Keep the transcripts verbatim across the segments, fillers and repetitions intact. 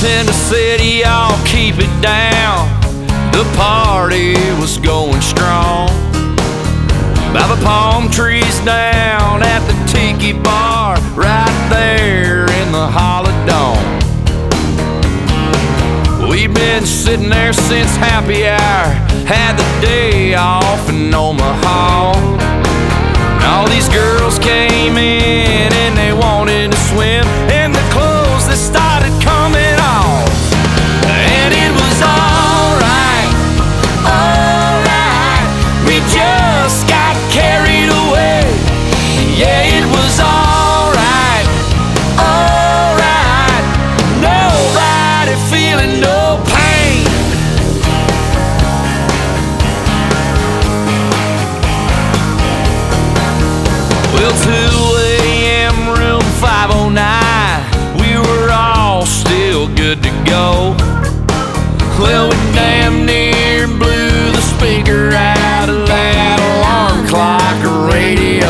in the city, y'all keep it down. The party was going strong. By the palm trees down at the tiki bar, right there in the Holodome. We've been sitting there since happy hour, had the day off in Omaha. All these girls came in and they wanted to swim in the clothes that started coming off. And it was alright, alright, we just got carried away. Yeah, it was alright, alright, nobody feeling no pain. Well, two A M room five oh nine, we were all still good to go. Well, we damn near blew the speaker out of that alarm clock radio.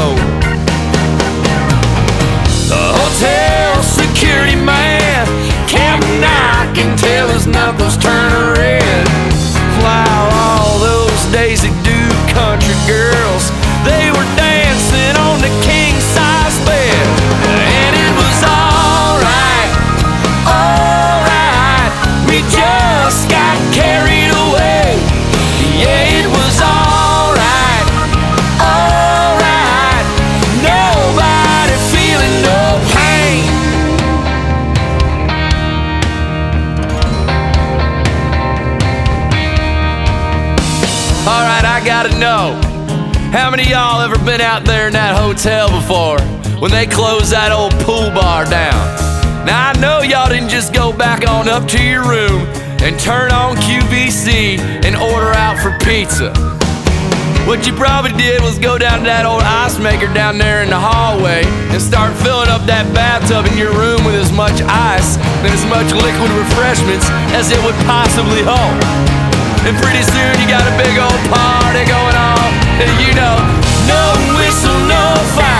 The hotel security man kept knocking till his knuckles turned red. Wow, all those Daisy Duke country girls, they were dancing on the king-size bed. And it was alright, alright, we just got carried away. Yeah, it was alright, alright, nobody feeling no pain. Alright, I gotta know, how many of y'all ever been out there in that hotel before when they closed that old pool bar down? Now I know y'all didn't just go back on up to your room and turn on Q V C and order out for pizza. What you probably did was go down to that old ice maker down there in the hallway and start filling up that bathtub in your room with as much ice and as much liquid refreshments as it would possibly hold. And pretty soon you got a big old party going on, and you know, no whistle, no fire.